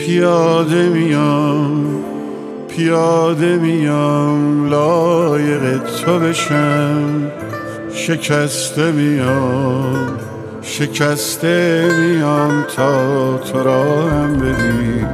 پیاده میام لایق تو بشم، شکسته میام تا تو را هم بدی.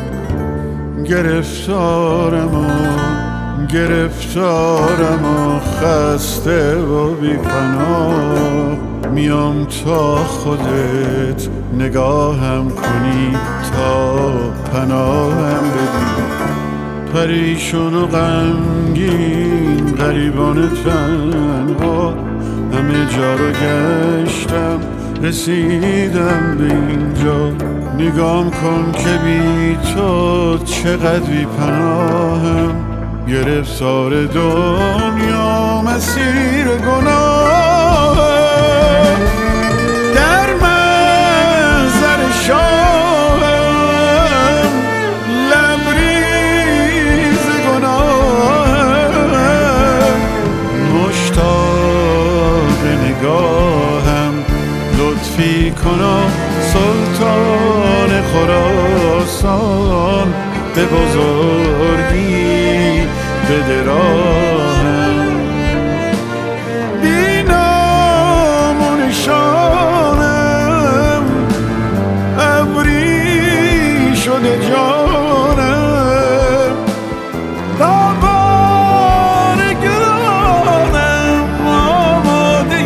گرفتارم و خسته و بی پناه، میام تا خودت نگاهم کنی، تا پناهم بدی. پریشون و غمگین غریبان تنها، همه جا رو گشتم رسیدم به اینجا. نگام کن که بی تو چقدر بی پناهم، گرفتار دنیا مسیر گناهم. در محضر شاهم لبریز گناهم، مشتاق نگاهم لطفی کنا سلطان خراسان، به بزرگی بده راهم. بی نام و نشانم ابری شده جانم، تابان گرانم آماده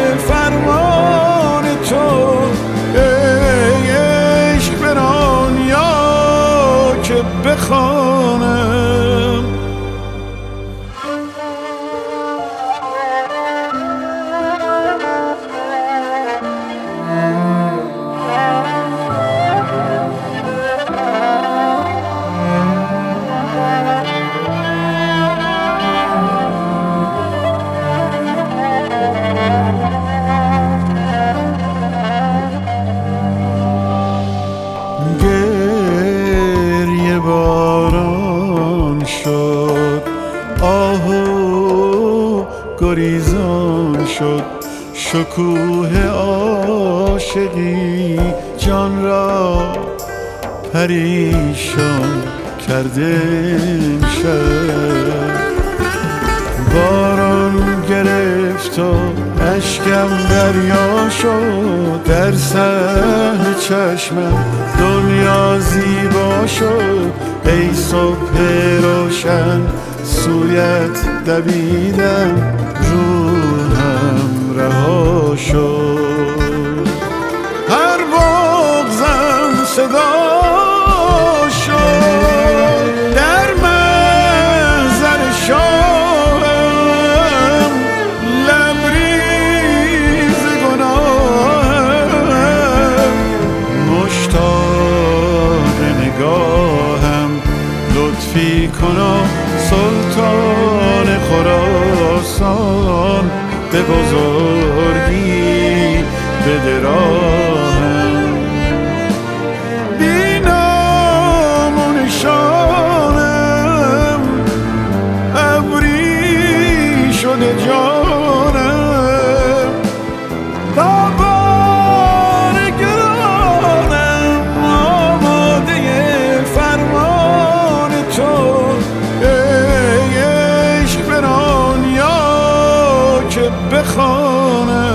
فرمان تو. ای عشق بران یا که بخوانم. گریه باران شد، آهو گریزان شد، شکوه عاشقی جان را پریشان کرده امشب. باران گرفت و اشکم دریا شد، در صحن چشمم دنیا زیبا شد. ای صبح روشن سویت دویدم، روحم رها شد. هر بغضم صدا شد، در محضر شاهم لبریز گناهم، مشتاق نگاهم لطفی کنا سلطان خراسان، به بزرگی بده راهم. بی نام و نشانم ابری شده جانم، تابان گرانم آماده فرمان تو. ای عشق بران یا که بخوانم.